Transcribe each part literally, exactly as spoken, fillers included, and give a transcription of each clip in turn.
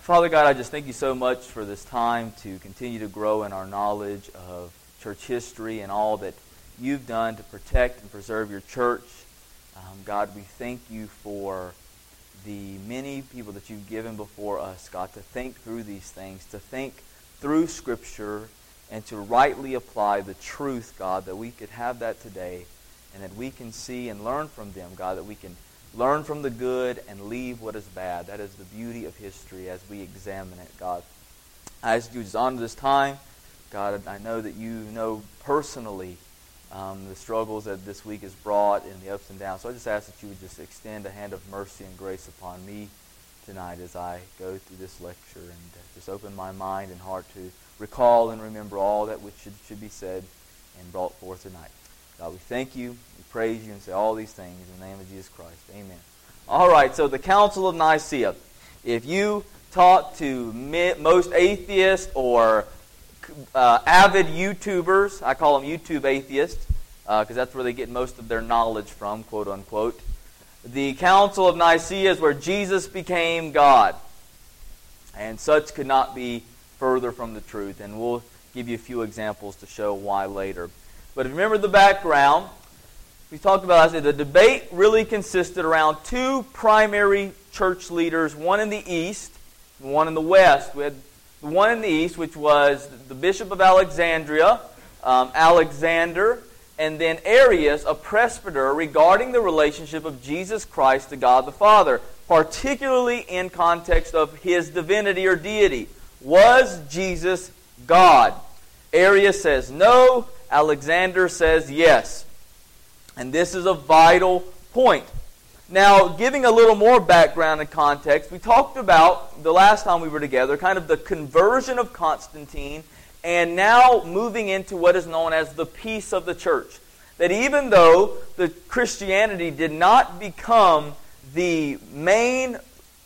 Father God, I just thank you so much for this time to continue to grow in our knowledge of church history and all that you've done to protect and preserve your church. Um, God, we thank you for the many people that you've given before us, God, to think through these things, to think through Scripture, and to rightly apply the truth, God, that we could have that today, and that we can see and learn from them, God, that we can learn from the good and leave what is bad. That is the beauty of history as we examine it, God. I ask you to just honor this time. God, I know that you know personally um, the struggles that this week has brought and the ups and downs. So I just ask that you would just extend a hand of mercy and grace upon me tonight as I go through this lecture, and just open my mind and heart to recall and remember all that which should, should be said and brought forth tonight. God, we thank you, we praise you, and say all these things in the name of Jesus Christ. Amen. All right, so the Council of Nicaea. If you talk to most atheists or uh, avid YouTubers, I call them YouTube atheists, because uh, that's where they get most of their knowledge from, quote unquote. The Council of Nicaea is where Jesus became God. And such could not be further from the truth. And we'll give you a few examples to show why later. But remember the background. We talked about, I said, the debate really consisted around two primary church leaders, one in the east and one in the west. We had the one in the east, which was the Bishop of Alexandria, um, Alexander, and then Arius, a presbyter, regarding the relationship of Jesus Christ to God the Father, particularly in context of his divinity or deity. Was Jesus God? Arius says no. Alexander says yes. And this is a vital point. Now, giving a little more background and context, we talked about, the last time we were together, kind of the conversion of Constantine, and now moving into what is known as the peace of the church. That even though the Christianity did not become the main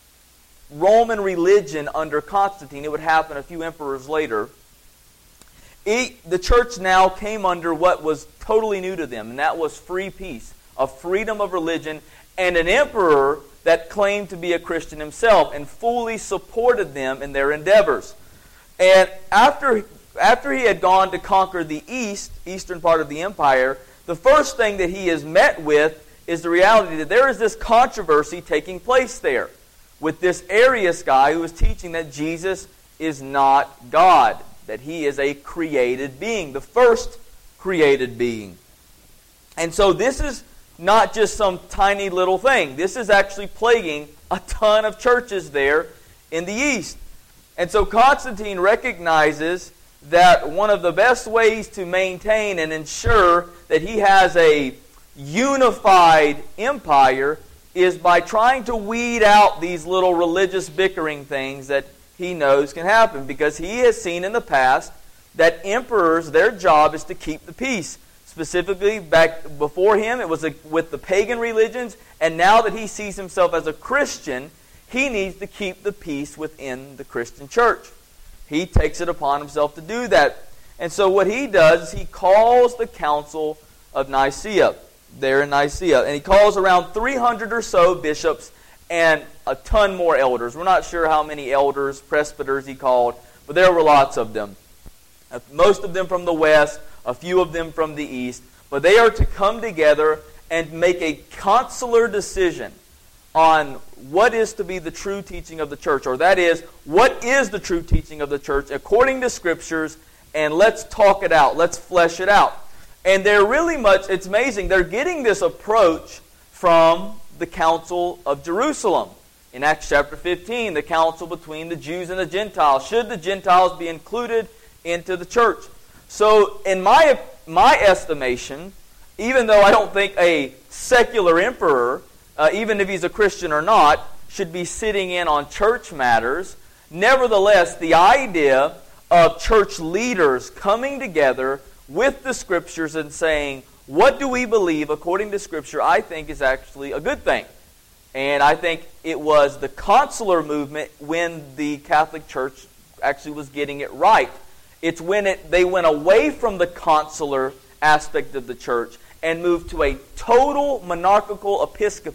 Roman religion under Constantine, it would happen a few emperors later, it, the church now came under what was totally new to them, and that was free peace, a freedom of religion, and an emperor that claimed to be a Christian himself and fully supported them in their endeavors. And after, after he had gone to conquer the east, eastern part of the empire, the first thing that he is met with is the reality that there is this controversy taking place there with this Arius guy who is teaching that Jesus is not God, that he is a created being, the first created being. And so this is not just some tiny little thing. This is actually plaguing a ton of churches there in the east. And so Constantine recognizes that one of the best ways to maintain and ensure that he has a unified empire is by trying to weed out these little religious bickering things that he knows can happen, because he has seen in the past that emperors, their job is to keep the peace. Specifically, back before him, it was a, with the pagan religions, and now that he sees himself as a Christian, he needs to keep the peace within the Christian church. He takes it upon himself to do that. And so what he does is he calls the Council of Nicaea, there in Nicaea. And he calls around three hundred or so bishops and a ton more elders. We're not sure how many elders, presbyters he called, but there were lots of them. Most of them from the west, a few of them from the east. But they are to come together and make a consular decision on what is to be the true teaching of the church, or that is, what is the true teaching of the church according to Scriptures, and let's talk it out, let's flesh it out. And they're really much, it's amazing, they're getting this approach from the Council of Jerusalem. In Acts chapter fifteen, the council between the Jews and the Gentiles. Should the Gentiles be included into the church? So, in my my estimation, even though I don't think a secular emperor, Uh, even if he's a Christian or not, should be sitting in on church matters, nevertheless, the idea of church leaders coming together with the Scriptures and saying, what do we believe according to Scripture, I think is actually a good thing. And I think it was the consular movement when the Catholic Church actually was getting it right. It's when it they went away from the consular aspect of the church and moved to a total monarchical episcopate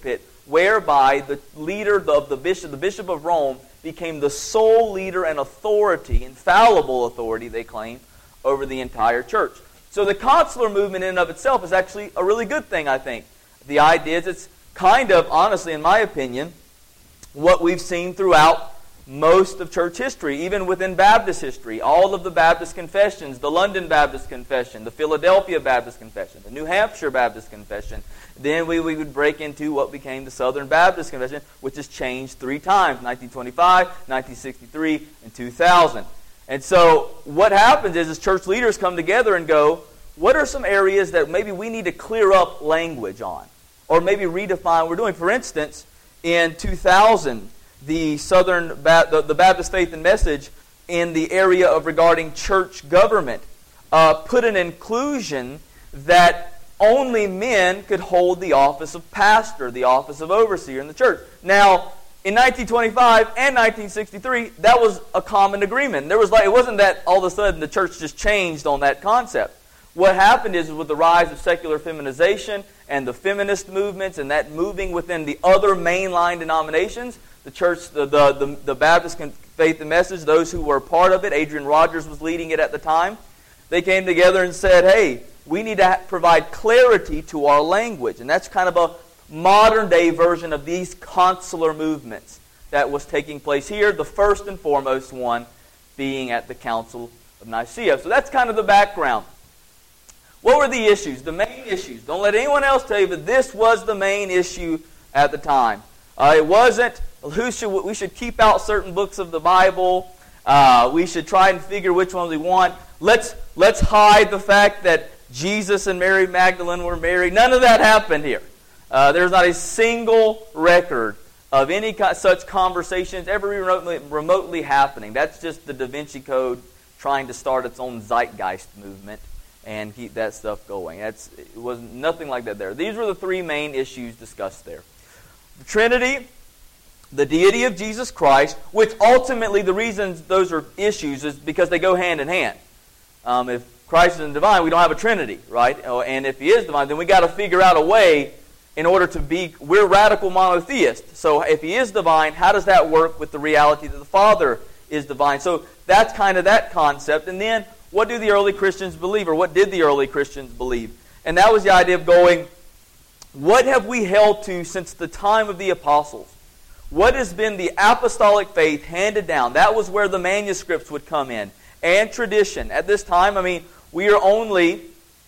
whereby the leader of the bishop, the Bishop of Rome, became the sole leader and authority, infallible authority, they claim, over the entire church. So the consular movement in and of itself is actually a really good thing, I think. The idea is it's kind of, honestly, in my opinion, what we've seen throughout most of church history, even within Baptist history. All of the Baptist confessions, the London Baptist Confession, the Philadelphia Baptist Confession, the New Hampshire Baptist Confession. Then we, we would break into what became the Southern Baptist Confession, which has changed three times, nineteen twenty-five, nineteen sixty-three, and two thousand. And so what happens is, is church leaders come together and go, what are some areas that maybe we need to clear up language on? Or maybe redefine what we're doing. For instance, in two thousand, the Southern ba- the, the Baptist Faith and Message in the area of regarding church government uh, put an inclusion that only men could hold the office of pastor, the office of overseer in the church. Now, in nineteen twenty-five and nineteen sixty-three, that was a common agreement. There was like it wasn't that all of a sudden the church just changed on that concept. What happened is, with the rise of secular feminization and the feminist movements and that moving within the other mainline denominations, the church, the, the, the, the Baptist Faith and Message, those who were part of it, Adrian Rogers was leading it at the time, they came together and said, hey, we need to provide clarity to our language. And that's kind of a modern-day version of these consular movements that was taking place here, the first and foremost one being at the Council of Nicaea. So that's kind of the background. What were the issues? The main issues. Don't let anyone else tell you, but this was the main issue at the time. Uh, it wasn't, who should we should keep out certain books of the Bible. Uh, we should try and figure which ones we want. Let's, let's hide the fact that Jesus and Mary Magdalene were married. None of that happened here. Uh, there's not a single record of any such conversations ever remotely, remotely happening. That's just the Da Vinci Code trying to start its own zeitgeist movement and keep that stuff going. That's, it was nothing like that there. These were the three main issues discussed there. The Trinity, the deity of Jesus Christ, which ultimately the reasons those are issues is because they go hand in hand. Um, if Christ isn't divine, we don't have a Trinity, right? And if He is divine, then we got to figure out a way in order to be, we're radical monotheists. So if He is divine, how does that work with the reality that the Father is divine? So that's kind of that concept. And then, what do the early Christians believe, or what did the early Christians believe? And that was the idea of going, what have we held to since the time of the apostles? What has been the apostolic faith handed down? That was where the manuscripts would come in. And tradition. At this time, I mean, we are only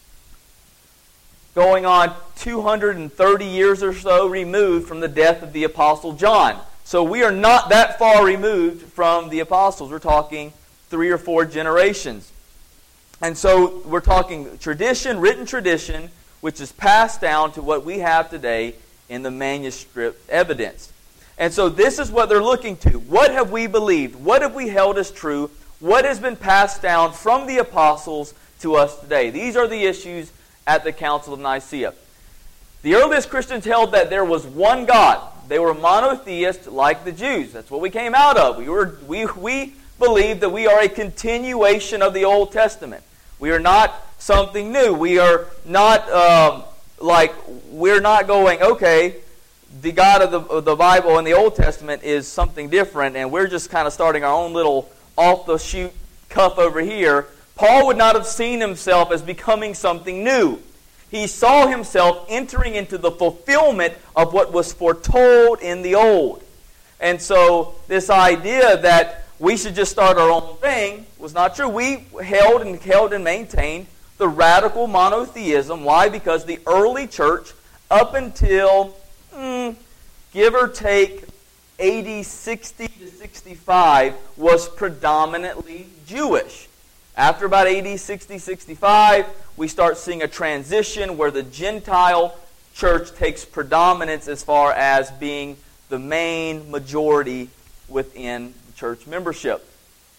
going on two hundred thirty years or so removed from the death of the Apostle John. So we are not that far removed from the apostles. We're talking three or four generations. And so we're talking tradition, written tradition, which is passed down to what we have today in the manuscript evidence. And so this is what they're looking to. What have we believed? What have we held as true? What has been passed down from the apostles to us today? These are the issues at the Council of Nicaea. The earliest Christians held that there was one God. They were monotheists like the Jews. That's what we came out of. We were we we believe that we are a continuation of the Old Testament. We are not something new. We are not um, like, we're not going, okay, the God of the, of the Bible and the Old Testament is something different, and we're just kind of starting our own little off-the-shoot cuff over here. Paul would not have seen himself as becoming something new. He saw himself entering into the fulfillment of what was foretold in the Old. And so this idea that we should just start our own thing was not true. We held and held and maintained the radical monotheism. Why? Because the early church, up until, mm, give or take, A D sixty to sixty-five, was predominantly Jewish. After about A D sixty, sixty-five, we start seeing a transition where the Gentile church takes predominance as far as being the main majority within church membership.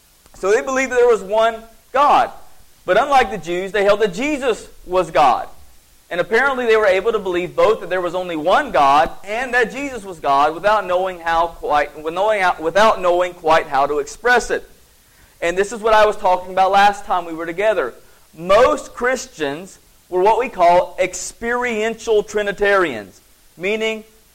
So they believed that there was one God. But unlike the Jews, they held that Jesus was God. And apparently they were able to believe both that there was only one God and that Jesus was God without knowing how quite without knowing quite how to express it. And this is what I was talking about last time we were together. Most Christians were what we call experiential Trinitarians, meaning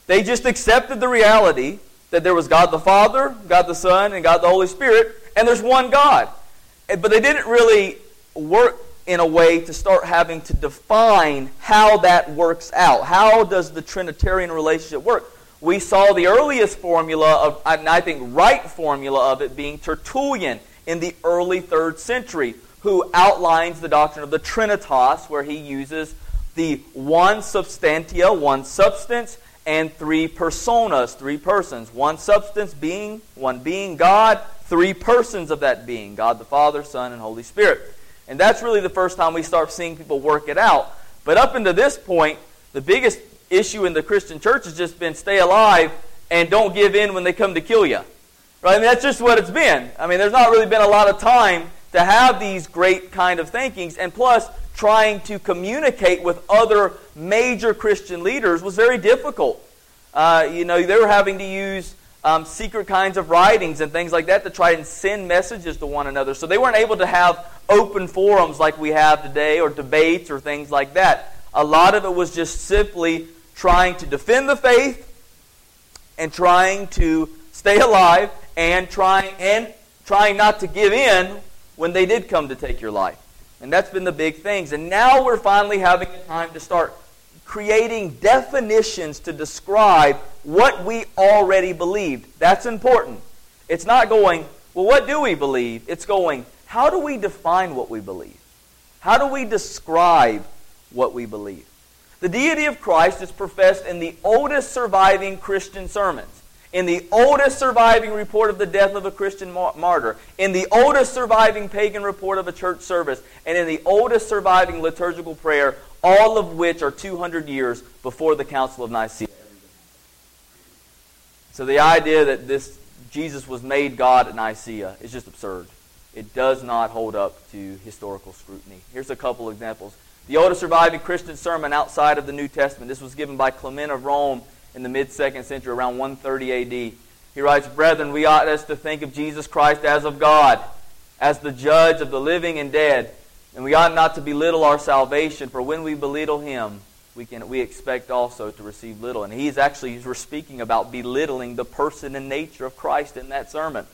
They just accepted the reality that there was God the Father, God the Son, and God the Holy Spirit, and there's one God. But they didn't really work in a way to start having to define how that works out. How does the Trinitarian relationship work? We saw the earliest formula, of, and I think right formula of it, being Tertullian in the early third century, who outlines the doctrine of the Trinitas, where he uses the one substantia, one substance, and three personas, three persons. One substance being, one being God, three persons of that being, God the Father, Son, and Holy Spirit. And that's really the first time we start seeing people work it out. But up until this point, the biggest issue in the Christian church has just been stay alive and don't give in when they come to kill you. Right? I mean, that's just what it's been. I mean, there's not really been a lot of time to have these great kind of thinkings, and plus, trying to communicate with other major Christian leaders was very difficult. Uh, you know, they were having to use um, secret kinds of writings and things like that to try and send messages to one another. So they weren't able to have open forums like we have today, or debates or things like that. A lot of it was just simply trying to defend the faith and trying to stay alive and trying and trying not to give in when they did come to take your life. And that's been the big things. And now we're finally having a time to start creating definitions to describe what we already believed. That's important. It's not going, well, what do we believe? It's going, how do we define what we believe? How do we describe what we believe? The deity of Christ is professed in the oldest surviving Christian sermons, in the oldest surviving report of the death of a Christian martyr, in the oldest surviving pagan report of a church service, and in the oldest surviving liturgical prayer, all of which are two hundred years before the Council of Nicaea. So the idea that this Jesus was made God at Nicaea is just absurd. It does not hold up to historical scrutiny. Here's a couple examples. The oldest surviving Christian sermon outside of the New Testament. This was given by Clement of Rome in the mid-second century, around one thirty A D. He writes, "Brethren, we ought us to think of Jesus Christ as of God, as the judge of the living and dead. And we ought not to belittle our salvation, for when we belittle Him, we can we expect also to receive little." And he's actually we're speaking about belittling the person and nature of Christ in that sermon.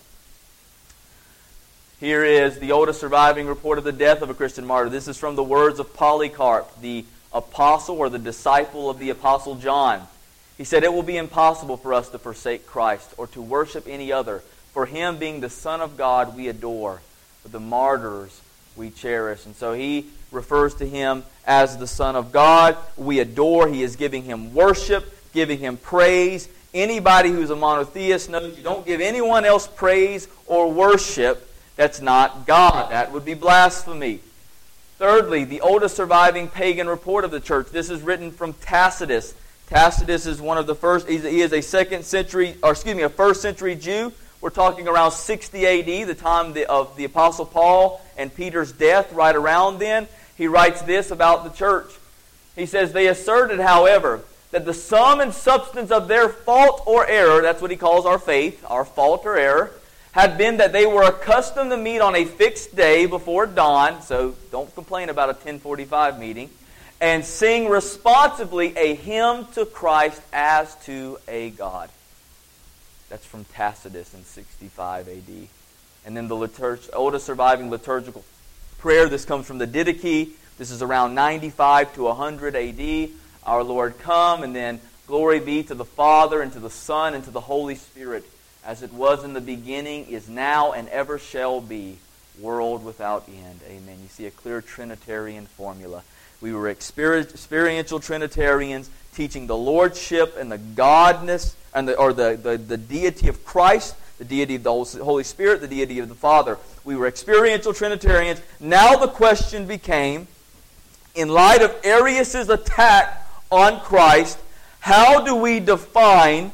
Here is the oldest surviving report of the death of a Christian martyr. This is from the words of Polycarp, the apostle or the disciple of the Apostle John. He said, "It will be impossible for us to forsake Christ or to worship any other. For Him, being the Son of God, we adore. But the martyrs we cherish." And so he refers to Him as the Son of God. We adore. He is giving Him worship, giving Him praise. Anybody who's a monotheist knows you don't give anyone else praise or worship that's not God. That would be blasphemy. Thirdly, the oldest surviving pagan report of the church. This is written from Tacitus. Tacitus is one of the first, he is a second century, or excuse me, a first century Jew. We're talking around sixty A D, the time of the Apostle Paul and Peter's death, right around then. He writes this about the church. He says, "They asserted, however, that the sum and substance of their fault or error," that's what he calls our faith, our fault or error, "had been that they were accustomed to meet on a fixed day before dawn," so don't complain about a ten forty-five meeting, "and sing responsively a hymn to Christ as to a God." That's from Tacitus in sixty-five A D. And then the liturg- oldest surviving liturgical prayer, this comes from the Didache. This is around ninety-five to one hundred A D. "Our Lord come," and then "Glory be to the Father, and to the Son, and to the Holy Spirit, as it was in the beginning, is now, and ever shall be, world without end. Amen." You see a clear Trinitarian formula. We were experiential Trinitarians, teaching the lordship and the godness, and the, or the, the, the deity of Christ, the deity of the Holy Spirit, the deity of the Father. We were experiential Trinitarians. Now the question became, in light of Arius' attack on Christ, how do we define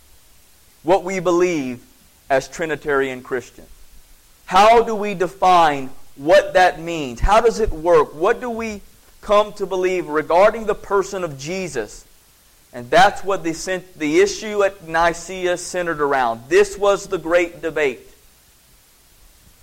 what we believe as Trinitarian Christians? How do we define what that means? How does it work? What do we come to believe regarding the person of Jesus? And that's what the, the issue at Nicaea centered around. This was the great debate.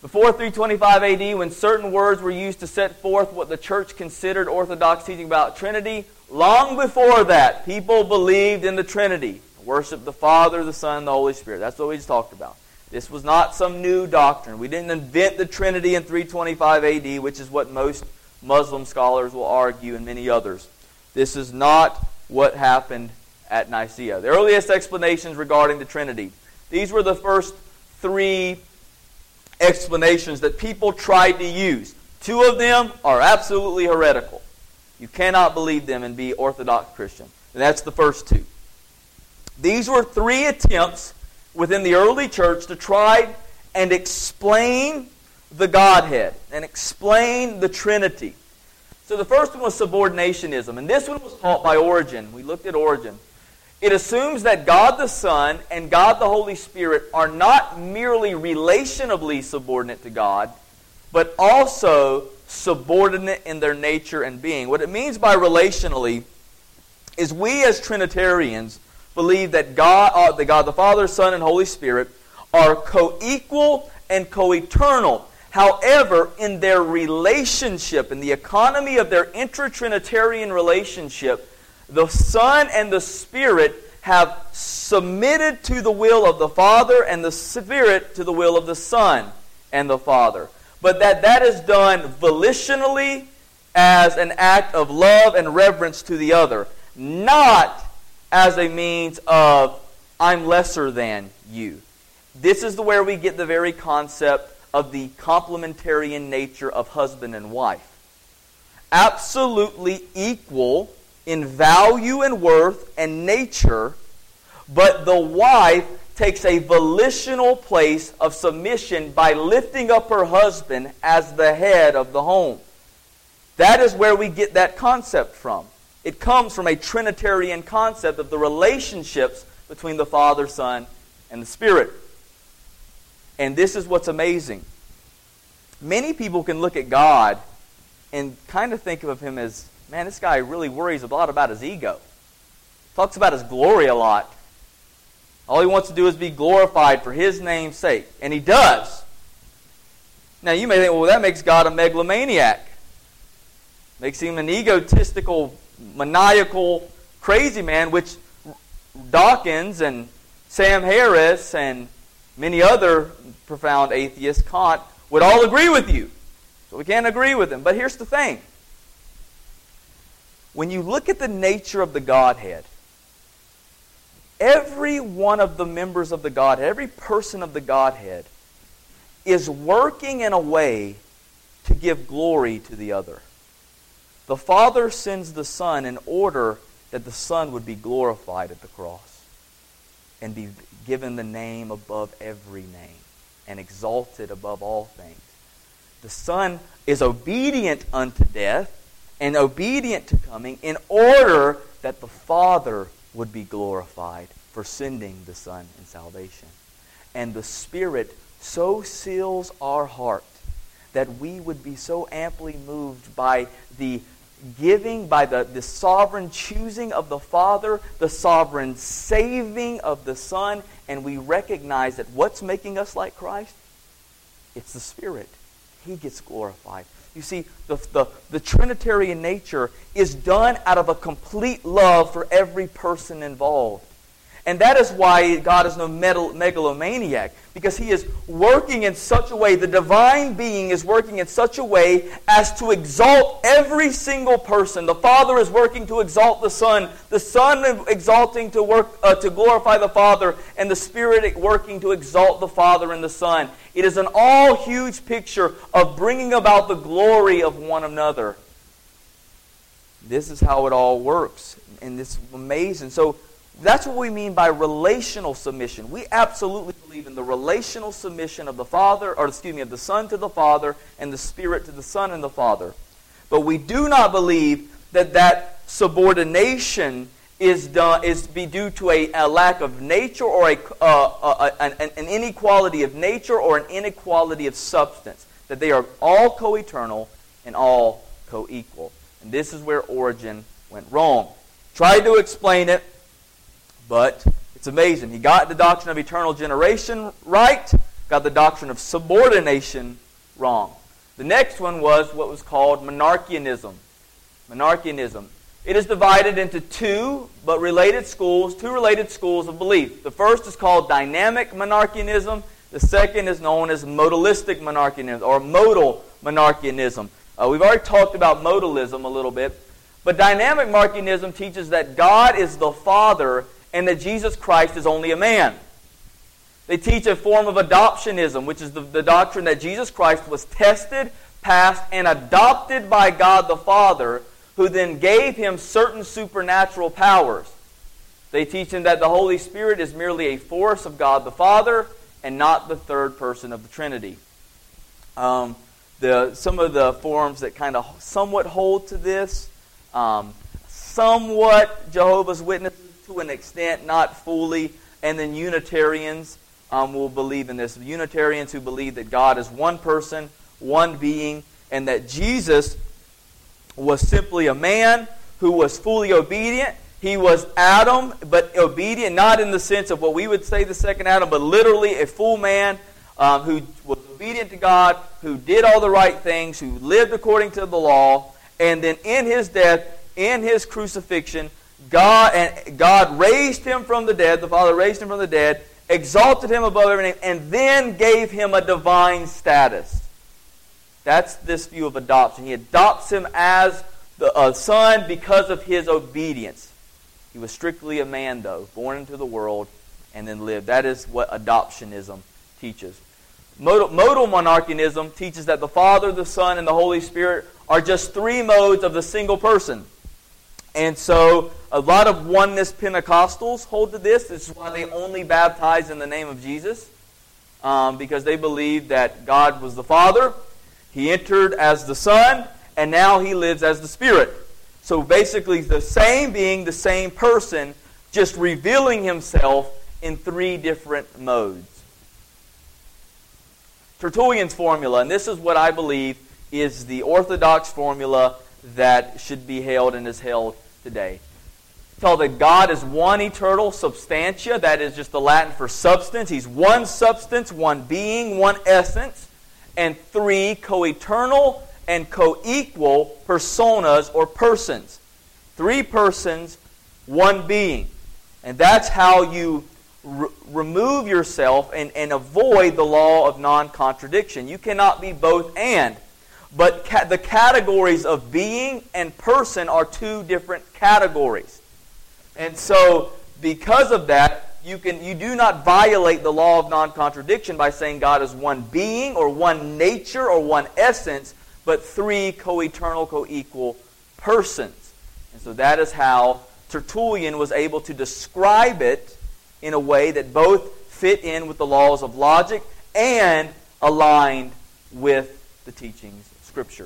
Before three twenty-five A D, when certain words were used to set forth what the church considered orthodox teaching about Trinity, long before that, people believed in the Trinity. Worship the Father, the Son, and the Holy Spirit. That's what we just talked about. This was not some new doctrine. We didn't invent the Trinity in three twenty-five A D, which is what most Muslim scholars will argue and many others. This is not what happened at Nicaea. The earliest explanations regarding the Trinity. These were the first three explanations that people tried to use. Two of them are absolutely heretical. You cannot believe them and be Orthodox Christian. And that's the first two. These were three attempts within the early church to try and explain the Godhead and explain the Trinity. So the first one was subordinationism, and this one was taught by Origen. We looked at Origen. It assumes that God the Son and God the Holy Spirit are not merely relationally subordinate to God, but also subordinate in their nature and being. What it means by relationally is we as Trinitarians believe that God, uh, that God the Father, Son, and Holy Spirit are co-equal and co-eternal. However, in their relationship, in the economy of their intra-Trinitarian relationship, the Son and the Spirit have submitted to the will of the Father and the Spirit to the will of the Son and the Father. But that that is done volitionally as an act of love and reverence to the other, not as a means of, I'm lesser than you. This is where we get the very concept of the complementarian nature of husband and wife. Absolutely equal in value and worth and nature, but the wife takes a volitional place of submission by lifting up her husband as the head of the home. That is where we get that concept from. It comes from a Trinitarian concept of the relationships between the Father, Son, and the Spirit. And this is what's amazing. Many people can look at God and kind of think of Him as, man, this guy really worries a lot about his ego. Talks about his glory a lot. All he wants to do is be glorified for His name's sake. And He does. Now you may think, well, that makes God a megalomaniac. Makes Him an egotistical, maniacal, crazy man, which Dawkins and Sam Harris and many other profound atheists, Kant, would all agree with you. So we can't agree with them. But here's the thing. When you look at the nature of the Godhead, every one of the members of the Godhead, every person of the Godhead, is working in a way to give glory to the other. The Father sends the Son in order that the Son would be glorified at the cross and be given the name above every name and exalted above all things. The Son is obedient unto death and obedient to coming in order that the Father would be glorified for sending the Son in salvation. And the Spirit so seals our heart that we would be so amply moved by the giving, by the, the sovereign choosing of the Father, the sovereign saving of the Son, and we recognize that what's making us like Christ? It's the Spirit. He gets glorified. You see, the, the, the Trinitarian nature is done out of a complete love for every person involved. And that is why God is no megalomaniac, because He is working in such a way, the divine being is working in such a way as to exalt every single person. The Father is working to exalt the Son, the Son exalting to work uh, to glorify the Father, and the Spirit working to exalt the Father and the Son. It is an all huge picture of bringing about the glory of one another. This is how it all works, and it's amazing. So that's what we mean by relational submission. We absolutely believe in the relational submission of the Father, or excuse me, of the Son to the Father and the Spirit to the Son and the Father. But we do not believe that that subordination is done is be due to a, a lack of nature or a, uh, a, an, an inequality of nature or an inequality of substance. That they are all co-eternal and all co-equal. And this is where Origen went wrong. Tried to explain it, but it's amazing. He got the doctrine of eternal generation right, got the doctrine of subordination wrong. The next one was what was called monarchianism. Monarchianism. It is divided into two, but related schools, two related schools of belief. The first is called dynamic monarchianism. The second is known as modalistic monarchianism, or modal monarchianism. Uh, we've already talked about modalism a little bit. But dynamic monarchianism teaches that God is the Father and that Jesus Christ is only a man. They teach a form of adoptionism, which is the, the doctrine that Jesus Christ was tested, passed, and adopted by God the Father, who then gave him certain supernatural powers. They teach him that the Holy Spirit is merely a force of God the Father and not the third person of the Trinity. Um, the, some of the forms that kind of somewhat hold to this, um, somewhat Jehovah's Witnesses to an extent, not fully, and then Unitarians um, will believe in this. Unitarians who believe that God is one person, one being, and that Jesus was simply a man who was fully obedient. He was Adam, but obedient, not in the sense of what we would say the second Adam, but literally a full man um, who was obedient to God, who did all the right things, who lived according to the law, and then in his death, in his crucifixion, God and God raised him from the dead, the Father raised him from the dead, exalted him above every name, and then gave him a divine status. That's this view of adoption. He adopts him as the uh, son because of his obedience. He was strictly a man, though, born into the world and then lived. That is what adoptionism teaches. Modal, modal monarchianism teaches that the Father, the Son, and the Holy Spirit are just three modes of the single person. And so a lot of oneness Pentecostals hold to this. This is why they only baptize in the name of Jesus, um, because they believe that God was the Father, He entered as the Son, and now He lives as the Spirit. So basically the same being, the same person, just revealing Himself in three different modes. Tertullian's formula, and this is what I believe is the orthodox formula that should be held and is held today. Tell that God is one eternal substantia, that is just the Latin for substance. He's one substance, one being, one essence, and three co-eternal and co-equal personas or persons. Three persons, one being. And that's how you re- remove yourself and, and avoid the law of non-contradiction. You cannot be both and. But ca- the categories of being and person are two different categories. And so, because of that, you can you do not violate the law of non-contradiction by saying God is one being or one nature or one essence, but three co-eternal, co-equal persons. And so that is how Tertullian was able to describe it in a way that both fit in with the laws of logic and aligned with the teachings of Scripture.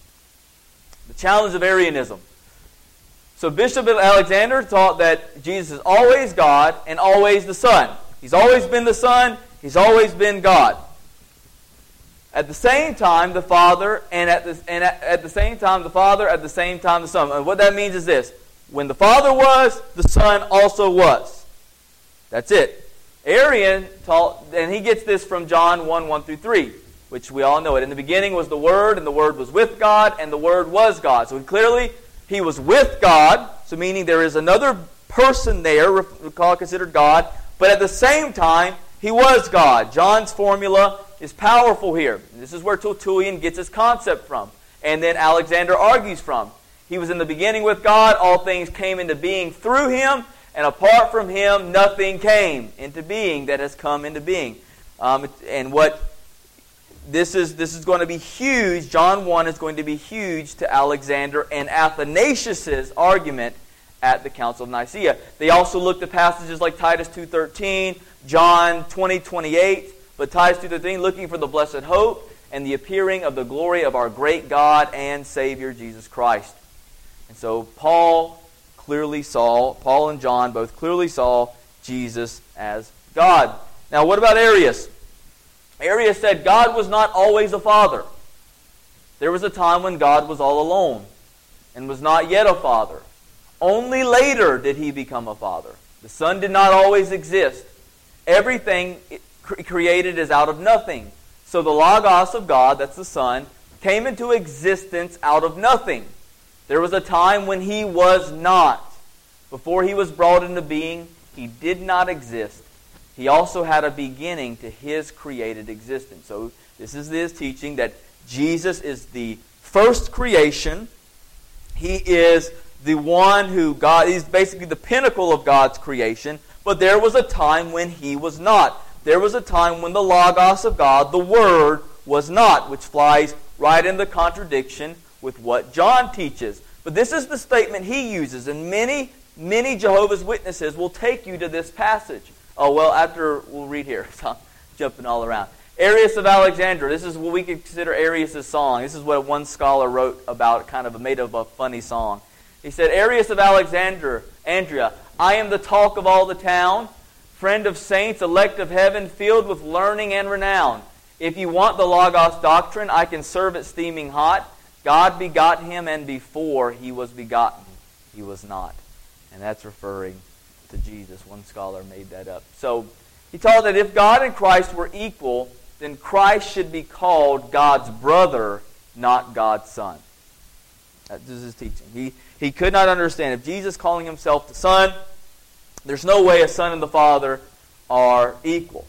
The challenge of Arianism. So Bishop Alexander taught that Jesus is always God and always the Son. He's always been the Son. He's always been God. At the same time, the Father, and at the and at, at the same time the Father, at the same time the Son. And what that means is this: when the Father was, the Son also was. That's it. Arian taught, and he gets this from John one, one through three, which we all know it. In the beginning was the Word, and the Word was with God, and the Word was God. So clearly, He was with God, so meaning there is another person there, we call it considered God, but at the same time, He was God. John's formula is powerful here. This is where Tertullian gets his concept from, and then Alexander argues from. He was in the beginning with God, all things came into being through Him, and apart from Him, nothing came into being that has come into being. Um, and what This is this is going to be huge. John one is going to be huge to Alexander and Athanasius' argument at the Council of Nicaea. They also looked at passages like Titus two thirteen, John twenty twenty-eight, but Titus two thirteen, looking for the blessed hope and the appearing of the glory of our great God and Savior Jesus Christ. And so Paul clearly saw, Paul and John both clearly saw Jesus as God. Now what about Arius? Arius said God was not always a father. There was a time when God was all alone and was not yet a father. Only later did He become a father. The Son did not always exist. Everything created as out of nothing. So the Logos of God, that's the Son, came into existence out of nothing. There was a time when He was not. Before He was brought into being, He did not exist. He also had a beginning to His created existence. So this is His teaching that Jesus is the first creation. He is the one who God, He's basically the pinnacle of God's creation. But there was a time when He was not. There was a time when the Logos of God, the Word, was not, which flies right into contradiction with what John teaches. But this is the statement he uses, and many, many Jehovah's Witnesses will take you to this passage. Oh, well, after, we'll read here. So I'm jumping all around. Arius of Alexandria. This is what we could consider Arius' song. This is what one scholar wrote about, kind of made of a funny song. He said, Arius of Alexandria, Andrea, I am the talk of all the town, friend of saints, elect of heaven, filled with learning and renown. If you want the Logos doctrine, I can serve it steaming hot. God begot Him, and before He was begotten, He was not. And that's referring to Jesus. One scholar made that up. So he taught that if God and Christ were equal, then Christ should be called God's brother, not God's son. That is his teaching. He, he could not understand. If Jesus calling Himself the Son, there's no way a Son and the Father are equal.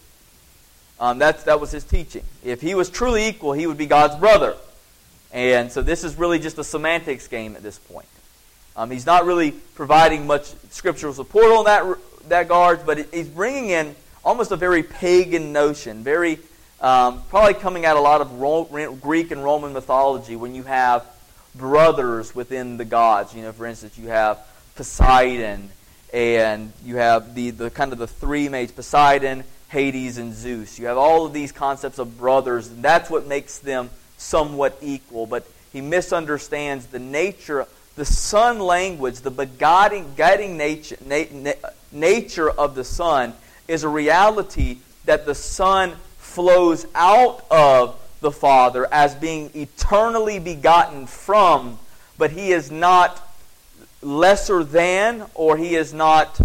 Um, that's, that was his teaching. If He was truly equal, He would be God's brother. And so this is really just a semantics game at this point. Um, he's not really providing much scriptural support on that, that guard, but he's bringing in almost a very pagan notion, very um, probably coming out a lot of Ro- Greek and Roman mythology when you have brothers within the gods. You know, for instance, you have Poseidon, and you have the, the kind of the three mages, Poseidon, Hades, and Zeus. You have all of these concepts of brothers, and that's what makes them somewhat equal. But he misunderstands the nature, the Son language, the begotten, guiding nature, na, na, nature of the Son is a reality that the Son flows out of the Father as being eternally begotten from, but He is not lesser than, or He is not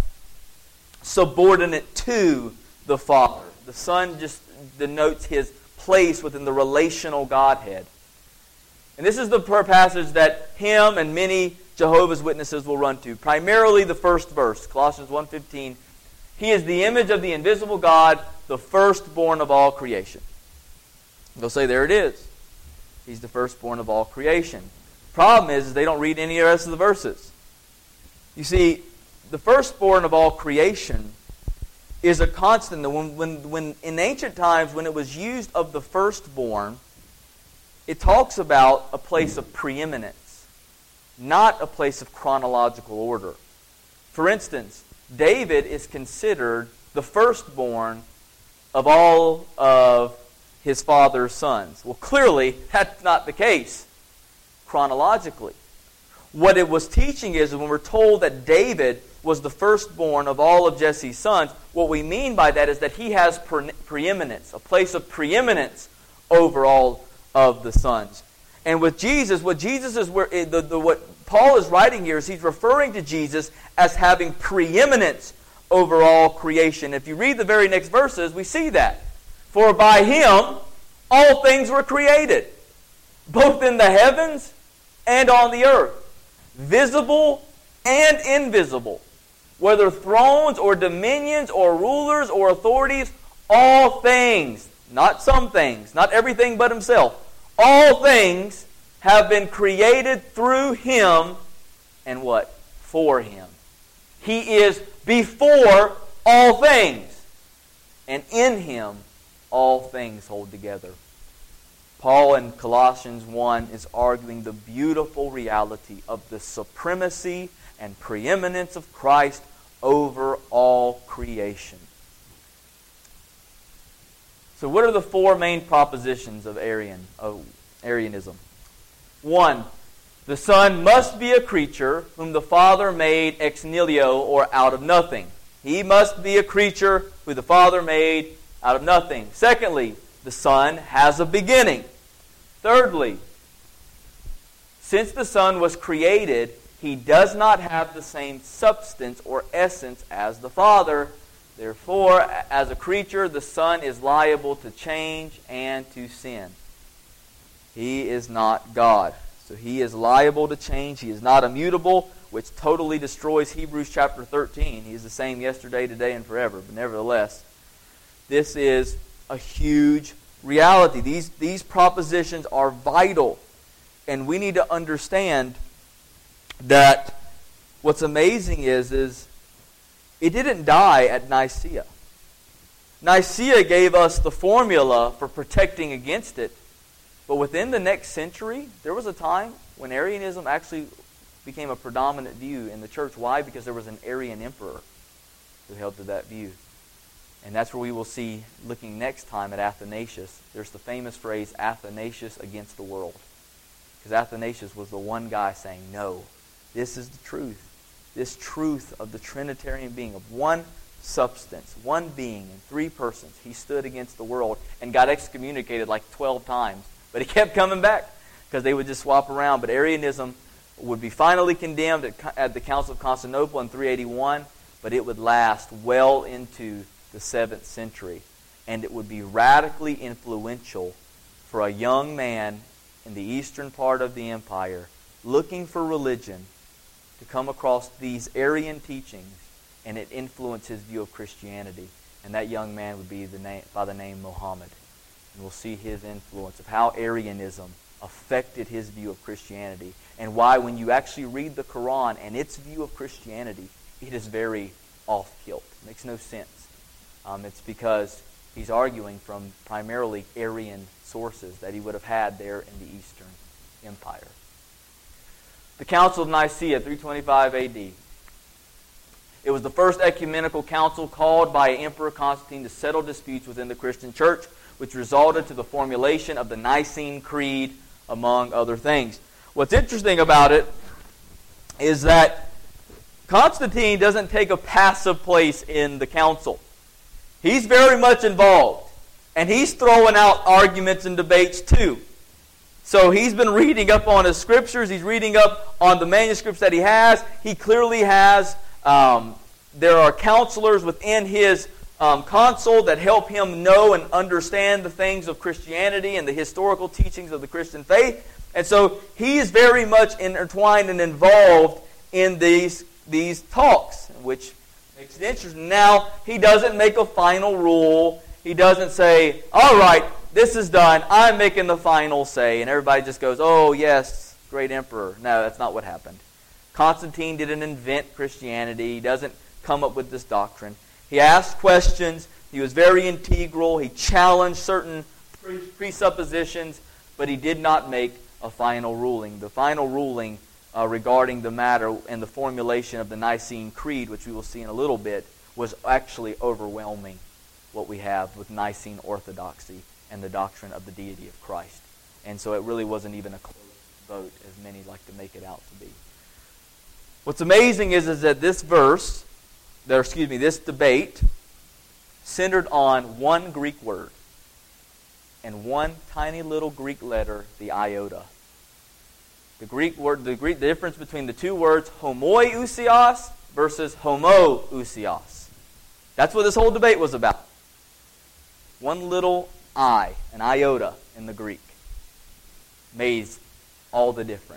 subordinate to the Father. The Son just denotes His place within the relational Godhead. And this is the passage that him and many Jehovah's Witnesses will run to. Primarily the first verse, Colossians one fifteen. He is the image of the invisible God, the firstborn of all creation. They'll say, there it is. He's the firstborn of all creation. Problem is, is they don't read any of the rest of the verses. You see, the firstborn of all creation is a constant. When, when, when in ancient times, when it was used of the firstborn, it talks about a place of preeminence, not a place of chronological order. For instance, David is considered the firstborn of all of his father's sons. Well, clearly, that's not the case chronologically. What it was teaching is when we're told that David was the firstborn of all of Jesse's sons, what we mean by that is that he has pre- preeminence, a place of preeminence over all of the sons. And with Jesus, what Jesus is where the, the what Paul is writing here is he's referring to Jesus as having preeminence over all creation. If you read the very next verses, we see that. For by Him all things were created, both in the heavens and on the earth, visible and invisible, whether thrones or dominions or rulers or authorities, all things, not some things, not everything but Himself, all things have been created through Him and what? For Him. He is before all things, and in Him all things hold together. Paul in Colossians one is arguing the beautiful reality of the supremacy and preeminence of Christ over all creation. So what are the four main propositions of Arian, of Arianism? One, the Son must be a creature whom the Father made ex nihilo, or out of nothing. He must be a creature who the Father made out of nothing. Secondly, the Son has a beginning. Thirdly, since the Son was created, He does not have the same substance or essence as the Father. Therefore, as a creature, the Son is liable to change and to sin. He is not God. So he is liable to change. He is not immutable, which totally destroys Hebrews chapter thirteen. He is the same yesterday, today, and forever. But nevertheless, this is a huge reality. These, these propositions are vital. And we need to understand that what's amazing is, is it didn't die at Nicaea. Nicaea gave us the formula for protecting against it. But within the next century, there was a time when Arianism actually became a predominant view in the church. Why? Because there was an Arian emperor who held to that view. And that's where we will see, looking next time at Athanasius, there's the famous phrase, Athanasius against the world. Because Athanasius was the one guy saying, no, this is the truth. This truth of the Trinitarian being, of one substance, one being in three persons. He stood against the world and got excommunicated like twelve times. But he kept coming back because they would just swap around. But Arianism would be finally condemned at, at the Council of Constantinople in three eighty-one, but it would last well into the seventh century. And it would be radically influential for a young man in the eastern part of the empire looking for religion to come across these Arian teachings, and it influenced his view of Christianity. And that young man would be the name, by the name Muhammad. And we'll see his influence of how Arianism affected his view of Christianity, and why when you actually read the Quran and its view of Christianity, it is very off-kilt. It makes no sense. Um, it's because he's arguing from primarily Arian sources that he would have had there in the Eastern Empire. The Council of Nicaea, three twenty-five A D. It was the first ecumenical council called by Emperor Constantine to settle disputes within the Christian church, which resulted to the formulation of the Nicene Creed, among other things. What's interesting about it is that Constantine doesn't take a passive place in the council. He's very much involved, and he's throwing out arguments and debates too. So he's been reading up on his scriptures. He's reading up on the manuscripts that he has. He clearly has, um, there are counselors within his um, council that help him know and understand the things of Christianity and the historical teachings of the Christian faith. And so he is very much intertwined and involved in these, these talks, which makes it interesting. Now, he doesn't make a final rule. He doesn't say, all right, this is done. I'm making the final say. And everybody just goes, oh, yes, great emperor. No, that's not what happened. Constantine didn't invent Christianity. He doesn't come up with this doctrine. He asked questions. He was very integral. He challenged certain presuppositions, but he did not make a final ruling. The final ruling uh, regarding the matter and the formulation of the Nicene Creed, which we will see in a little bit, was actually overwhelming what we have with Nicene orthodoxy and the doctrine of the deity of Christ. And so it really wasn't even a close vote, as many like to make it out to be. What's amazing is, is that this verse, or excuse me, this debate centered on one Greek word and one tiny little Greek letter, the iota. The Greek word, the Greek the difference between the two words homoousios versus homoousios. That's what this whole debate was about. One little I, an iota in the Greek, made all the difference.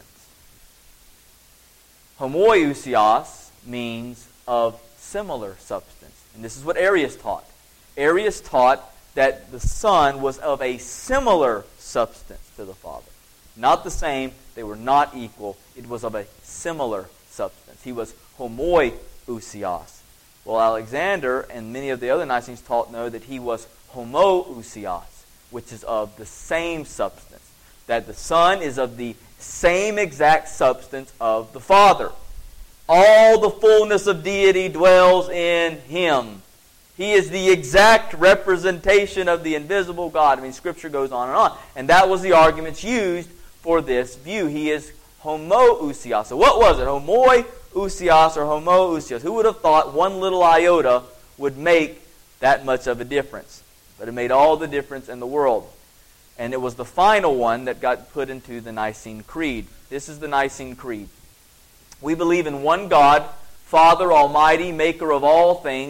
Homoousios means of similar substance. And this is what Arius taught. Arius taught that the Son was of a similar substance to the Father. Not the same. They were not equal. It was of a similar substance. He was homoousios. Well, Alexander and many of the other Nicenes taught no, that he was homoousios, which is of the same substance. That the Son is of the same exact substance of the Father. All the fullness of deity dwells in Him. He is the exact representation of the invisible God. I mean, Scripture goes on and on. And that was the arguments used for this view. He is homoousios. So what was it? Homoousios or homoousios? Who would have thought one little iota would make that much of a difference? But it made all the difference in the world. And it was the final one that got put into the Nicene Creed. This is the Nicene Creed. We believe in one God, Father Almighty, maker of all things,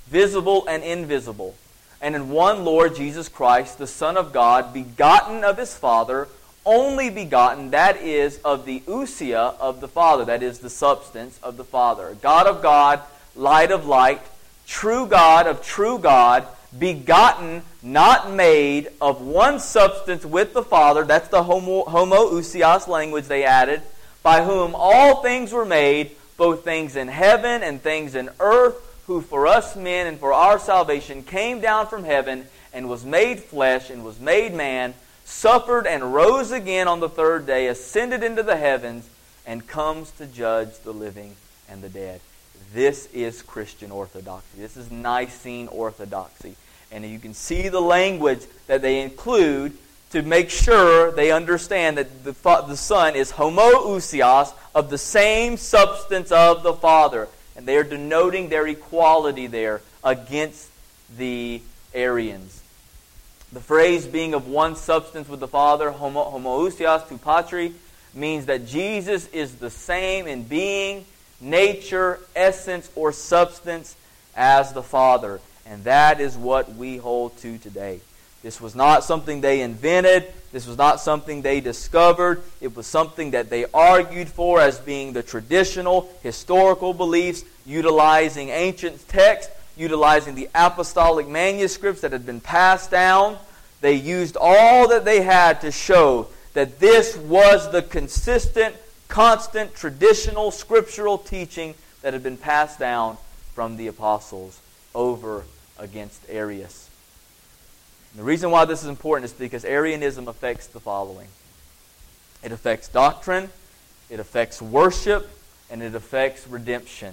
visible and invisible, and in one Lord Jesus Christ, the Son of God, begotten of His Father, only begotten, that is, of the ousia of the Father, that is, the substance of the Father. God of God, light of light, true God of true God, begotten, not made, of one substance with the Father. That's the homo, homoousios language they added. By whom all things were made, both things in heaven and things in earth, who for us men and for our salvation came down from heaven and was made flesh and was made man, suffered and rose again on the third day, ascended into the heavens, and comes to judge the living and the dead. This is Christian orthodoxy. This is Nicene orthodoxy. And you can see the language that they include to make sure they understand that the, the Son is homoousios, of the same substance of the Father. And they are denoting their equality there against the Arians. The phrase being of one substance with the Father, homo, homoousios tu patri, means that Jesus is the same in being, nature, essence, or substance as the Father. And that is what we hold to today. This was not something they invented. This was not something they discovered. It was something that they argued for as being the traditional, historical beliefs, utilizing ancient texts, utilizing the apostolic manuscripts that had been passed down. They used all that they had to show that this was the consistent, constant, traditional, scriptural teaching that had been passed down from the apostles over against Arius. The reason why this is important is because Arianism affects the following. It affects doctrine, it affects worship, and it affects redemption.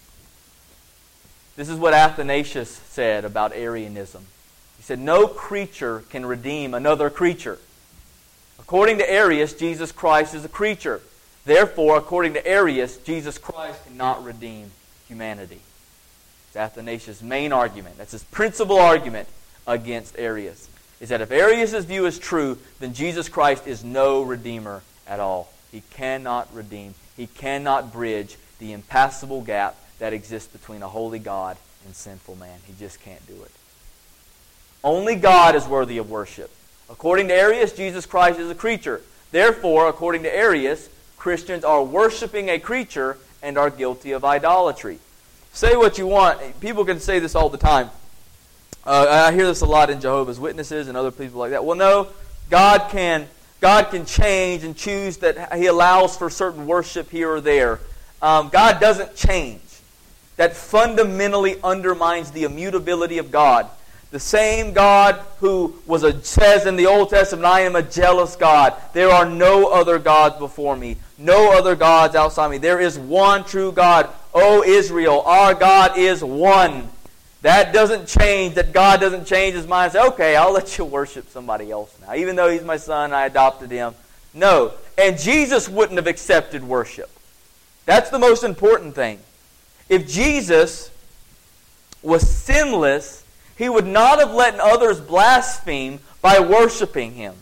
This is what Athanasius said about Arianism. He said, no creature can redeem another creature. According to Arius, Jesus Christ is a creature. Therefore, according to Arius, Jesus Christ cannot redeem humanity. It's Athanasius' main argument. That's his principal argument against Arius, is that if Arius' view is true, then Jesus Christ is no redeemer at all. He cannot redeem. He cannot bridge the impassable gap that exists between a holy God and sinful man. He just can't do it. Only God is worthy of worship. According to Arius, Jesus Christ is a creature. Therefore, according to Arius, Christians are worshiping a creature and are guilty of idolatry. Say what you want. People can say this all the time. Uh, I hear this a lot in Jehovah's Witnesses and other people like that. Well, no, God can God can change and choose that He allows for certain worship here or there. Um, God doesn't change. That fundamentally undermines the immutability of God. The same God who was a, says in the Old Testament, I am a jealous God. There are no other gods before me. No other gods outside me. There is one true God. O Israel, our God is one. That doesn't change, that God doesn't change His mind and say, okay, I'll let you worship somebody else now. Even though He's my son, I adopted Him. No. And Jesus wouldn't have accepted worship. That's the most important thing. If Jesus was sinless, He would not have let others blaspheme by worshiping Him.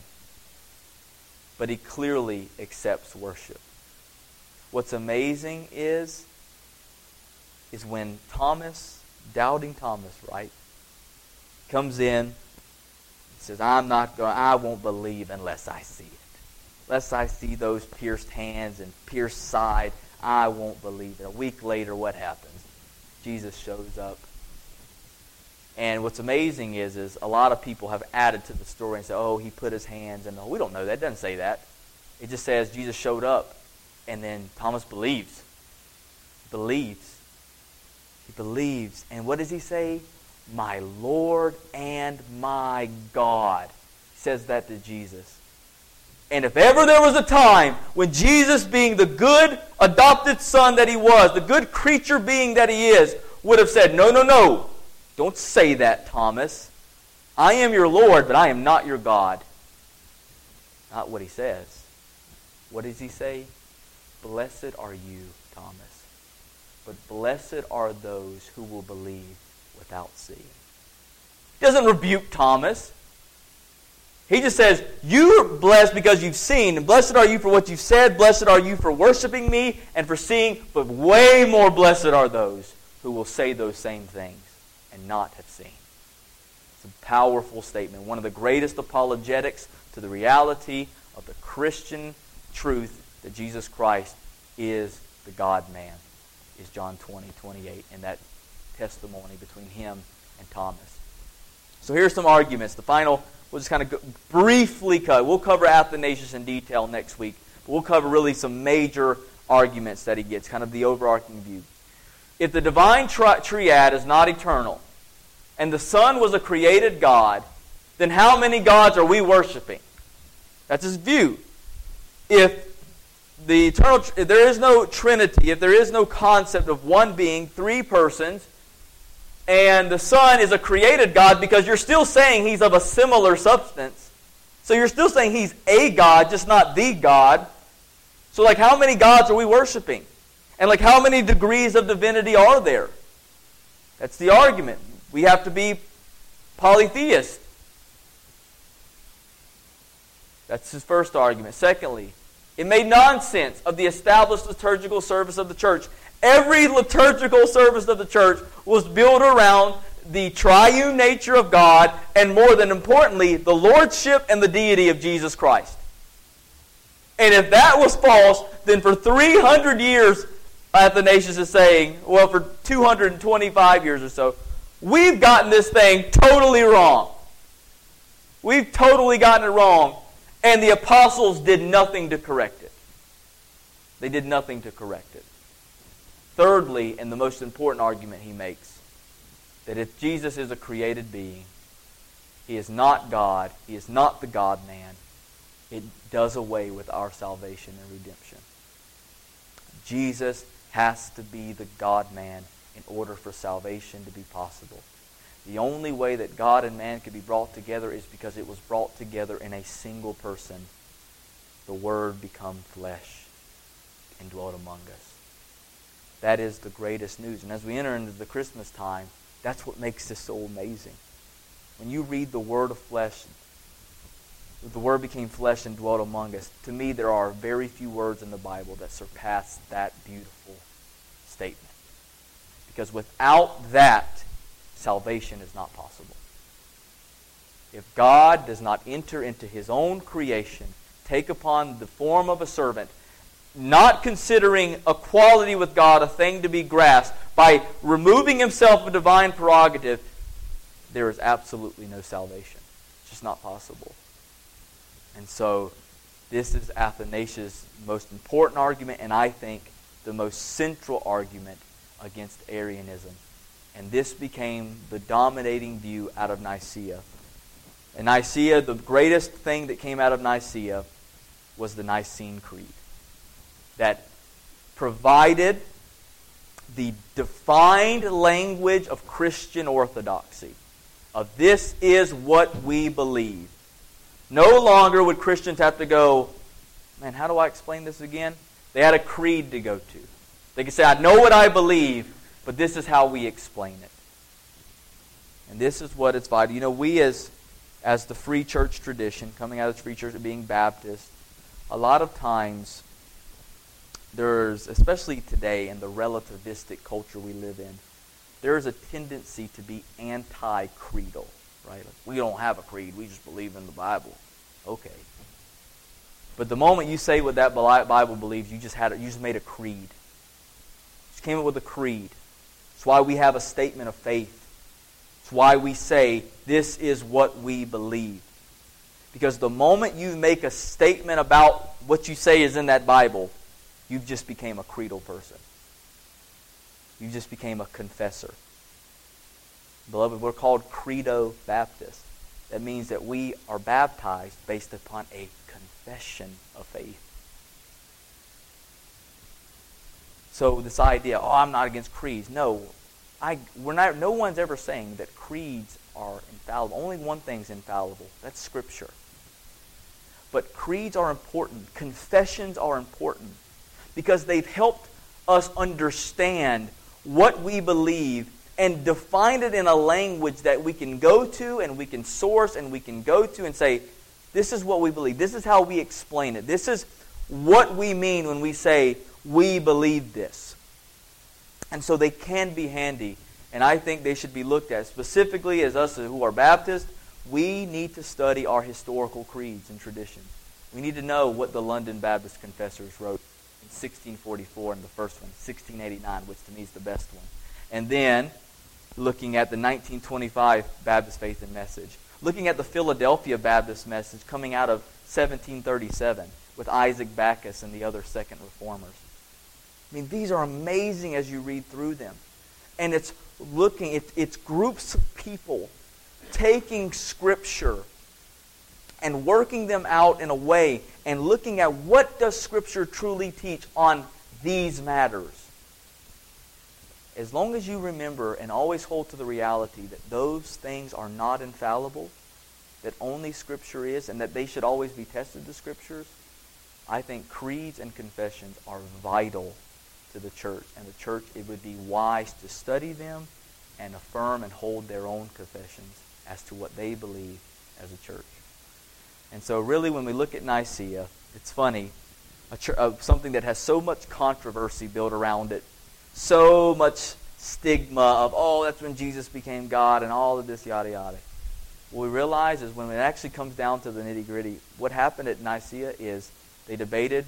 But He clearly accepts worship. What's amazing is, is when Thomas, doubting Thomas, right, comes in and says, I'm not going, I won't believe unless I see it. Unless I see those pierced hands and pierced side, I won't believe it. A week later, what happens? Jesus shows up. And what's amazing is, is a lot of people have added to the story and say, oh, He put His hands in the hole. We don't know that. It doesn't say that. It just says Jesus showed up. And then Thomas believes. Believes. He believes. And what does he say? My Lord and my God. He says that to Jesus. And if ever there was a time when Jesus, being the good adopted son that He was, the good creature being that He is, would have said, no, no, no. Don't say that, Thomas. I am your Lord, but I am not your God. Not what He says. What does He say? Blessed are you, Thomas. But blessed are those who will believe without seeing. He doesn't rebuke Thomas. He just says, you're blessed because you've seen, and blessed are you for what you've said, blessed are you for worshiping me and for seeing, but way more blessed are those who will say those same things. and not have seen. It's a powerful statement. One of the greatest apologetics to the reality of the Christian truth that Jesus Christ is the God-man is John twenty, twenty-eight, and that testimony between him and Thomas. So here's some arguments. The final, we'll just kind of go, briefly cut. We'll cover Athanasius in detail next week. But we'll cover really some major arguments that he gets, kind of the overarching view. If the divine tri- triad is not eternal, and the Son was a created God, then how many gods are we worshiping? That's his view. If the eternal, if there is no Trinity, if there is no concept of one being, three persons, and the Son is a created God, because you're still saying he's of a similar substance, so you're still saying he's a God, just not the God. So like how many gods are we worshiping? And like how many degrees of divinity are there? That's the argument. We have to be polytheist. That's his first argument. Secondly, it made nonsense of the established liturgical service of the church. Every liturgical service of the church was built around the triune nature of God, and more than importantly, the lordship and the deity of Jesus Christ. And if that was false, then for three hundred years, Athanasius is saying, well, for two hundred twenty-five years or so, we've gotten this thing totally wrong. We've totally gotten it wrong. And the apostles did nothing to correct it. They did nothing to correct it. Thirdly, and the most important argument he makes, that if Jesus is a created being, he is not God, he is not the God-man, it does away with our salvation and redemption. Jesus has to be the God-man in order for salvation to be possible. The only way that God and man could be brought together is because it was brought together in a single person. The Word become flesh and dwelt among us. That is the greatest news. And as we enter into the Christmas time, that's what makes this so amazing. When you read the Word of flesh, the Word became flesh and dwelt among us, to me there are very few words in the Bible that surpass that beautiful statement. Because without that, salvation is not possible. If God does not enter into His own creation, take upon the form of a servant, not considering equality with God a thing to be grasped, by removing Himself a divine prerogative, there is absolutely no salvation. It's just not possible. And so, this is Athanasius' most important argument, and I think the most central argument against Arianism. And this became the dominating view out of Nicaea. In Nicaea, the greatest thing that came out of Nicaea was the Nicene Creed, that provided the defined language of Christian orthodoxy, of this is what we believe. No longer would Christians have to go, man, how do I explain this again? They had a creed to go to. They could say, I know what I believe, but this is how we explain it. And this is what it's vital. You know, we as, as the free church tradition, coming out of the free church, being Baptist, a lot of times there's, especially today in the relativistic culture we live in, there is a tendency to be anti-creedal. Right? Like, we don't have a creed. We just believe in the Bible. Okay. But the moment you say what that Bible believes, you just had you just made a creed. You just came up with a creed. It's why we have a statement of faith. It's why we say this is what we believe. Because the moment you make a statement about what you say is in that Bible, you just became a creedal person. You just became a confessor. Beloved, we're called Credo Baptist. That means that we are baptized based upon a confession of faith. So this idea, oh, I'm not against creeds. No, I, we're not. No one's ever saying that creeds are infallible. Only one thing's infallible. That's Scripture. But creeds are important. Confessions are important because they've helped us understand what we believe and define it in a language that we can go to and we can source and we can go to and say, this is what we believe. This is how we explain it. This is what we mean when we say we believe this. And so they can be handy And I think they should be looked at. Specifically, as us who are Baptists, we need to study our historical creeds and traditions. We need to know what the London Baptist Confessors wrote in sixteen forty-four, and the first one, sixteen eighty-nine, which to me is the best one. And then, looking at the nineteen twenty-five Baptist Faith and Message. Looking at the Philadelphia Baptist Message coming out of seventeen thirty-seven with Isaac Backus and the other second reformers. I mean, these are amazing as you read through them. And it's looking, it, it's groups of people taking Scripture and working them out in a way and looking at what does Scripture truly teach on these matters. As long as you remember and always hold to the reality that those things are not infallible, that only Scripture is, and that they should always be tested, the Scriptures, I think creeds and confessions are vital to the church. And the church, it would be wise to study them and affirm and hold their own confessions as to what they believe as a church. And so really when we look at Nicaea, it's funny, a ch- uh, something that has so much controversy built around it, so much stigma of, oh, that's when Jesus became God and all of this, yada, yada. What we realize is when it actually comes down to the nitty-gritty, what happened at Nicaea is they debated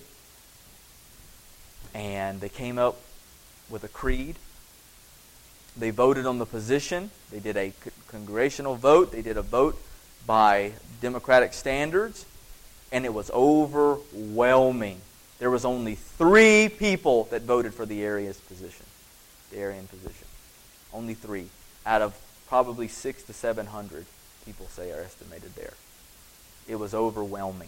and they came up with a creed. They voted on the position. They did a congregational vote. They did a vote by democratic standards, and it was overwhelming. There was only three people that voted for the Arian position. The Arian position. Only three out of probably six to seven hundred people say are estimated there. It was overwhelming.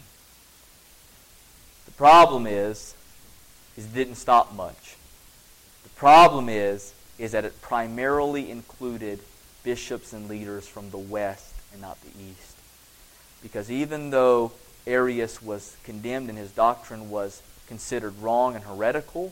The problem is, is it didn't stop much. The problem is, is that it primarily included bishops and leaders from the West and not the East. Because even though Arius was condemned and his doctrine was considered wrong and heretical,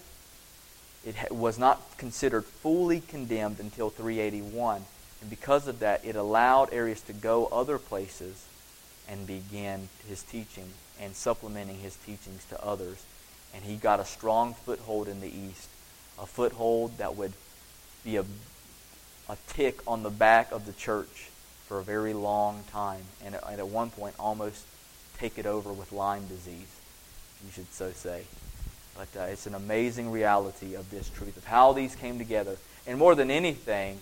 it was not considered fully condemned until three eighty-one. And because of that, it allowed Arius to go other places and begin his teaching and supplementing his teachings to others. And he got a strong foothold in the East, a foothold that would be a, a tick on the back of the church for a very long time, and at, and at one point almost take it over with Lyme disease, you should so say. But uh, it's an amazing reality of this truth, of how these came together. And more than anything,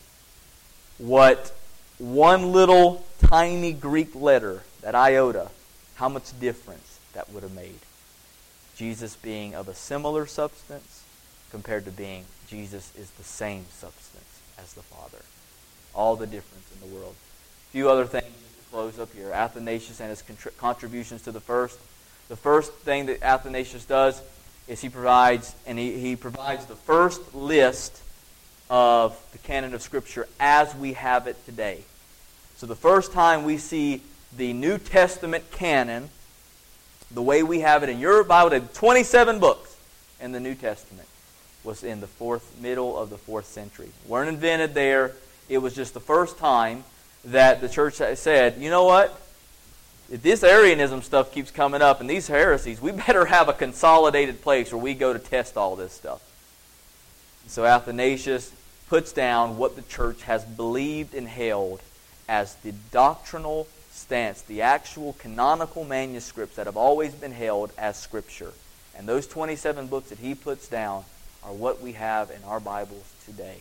what one little tiny Greek letter, that iota, how much difference that would have made. Jesus being of a similar substance compared to being Jesus is the same substance as the Father. All the difference in the world. A few other things to close up here. Athanasius and his contri- contributions to the first. The first thing that Athanasius does is he provides, and he, he provides the first list of the canon of Scripture as we have it today. So the first time we see the New Testament canon, the way we have it in your Bible, the twenty-seven books in the New Testament, was in the fourth, middle of the fourth century. Weren't invented there. It was just the first time that the church said, you know what? If this Arianism stuff keeps coming up and these heresies, we better have a consolidated place where we go to test all this stuff. So Athanasius puts down what the church has believed and held as the doctrinal stance, the actual canonical manuscripts that have always been held as Scripture. And those twenty-seven books that he puts down are what we have in our Bibles today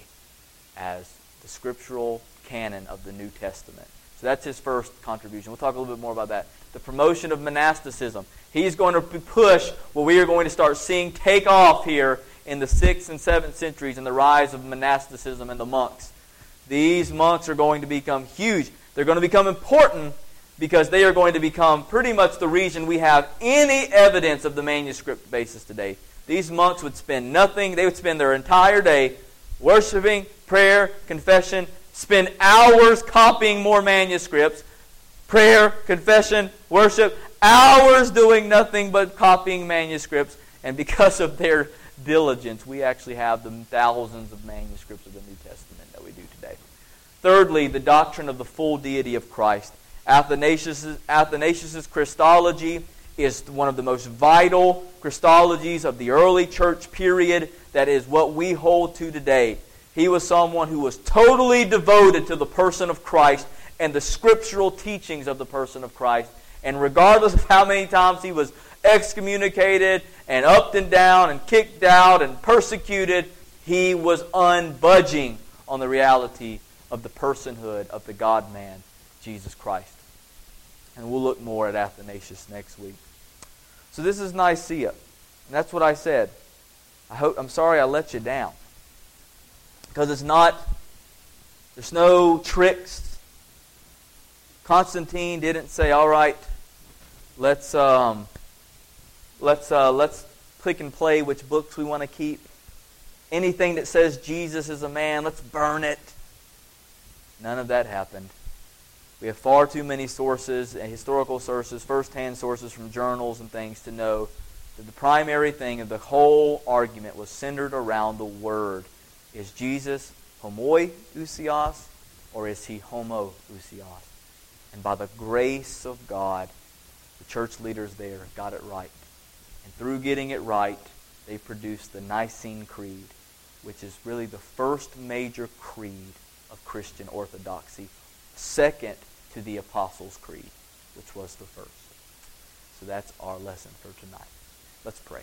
as the scriptural canon of the New Testament. So that's his first contribution. We'll talk a little bit more about that. The promotion of monasticism. He's going to push what we are going to start seeing take off here in the sixth and seventh centuries and the rise of monasticism and the monks. These monks are going to become huge. They're going to become important because they are going to become pretty much the reason we have any evidence of the manuscript basis today. These monks would spend nothing. They would spend their entire day worshiping, prayer, confession, spend hours copying more manuscripts, prayer, confession, worship, hours doing nothing but copying manuscripts. And because of their diligence, we actually have the thousands of manuscripts of the New Testament that we do today. Thirdly, the doctrine of the full deity of Christ. Athanasius' Athanasius' Christology is one of the most vital Christologies of the early church period. That is what we hold to today. He was someone who was totally devoted to the person of Christ and the scriptural teachings of the person of Christ. And regardless of how many times he was excommunicated and upped and down and kicked out and persecuted, he was unbudging on the reality of the personhood of the God-man, Jesus Christ. And we'll look more at Athanasius next week. So this is Nicaea. And that's what I said. I hope, I'm sorry I let you down. Because it's not, there's no tricks. Constantine didn't say, all right, let's um, let's uh, let's click and play which books we want to keep. Anything that says Jesus is a man, let's burn it. None of that happened. We have far too many sources, historical sources, first-hand sources from journals and things to know that the primary thing of the whole argument was centered around the word. Is Jesus homoousios or is he homoousios? And by the grace of God, the church leaders there got it right. And through getting it right, they produced the Nicene Creed, which is really the first major creed of Christian orthodoxy, second to the Apostles' Creed, which was the first. So that's our lesson for tonight. Let's pray.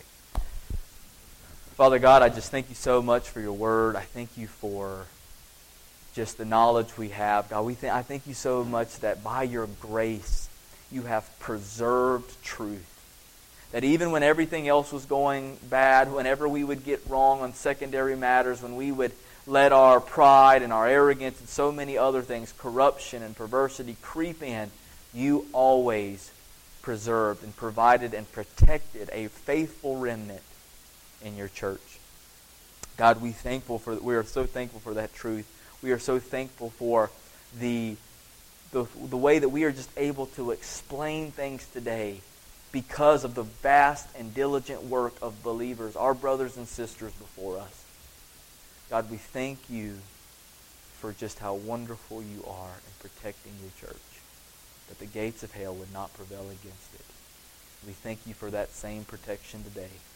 Father God, I just thank you so much for your word. I thank you for just the knowledge we have. God, we th- I thank you so much that by your grace, you have preserved truth. That even when everything else was going bad, whenever we would get wrong on secondary matters, when we would let our pride and our arrogance and so many other things, corruption and perversity creep in, you always preserved and provided and protected a faithful remnant in your church. God, we thankful for we are so thankful for that truth. We are so thankful for the, the the way that we are just able to explain things today because of the vast and diligent work of believers, our brothers and sisters before us. God, we thank you for just how wonderful you are in protecting your church, that the gates of hell would not prevail against it. We thank you for that same protection today.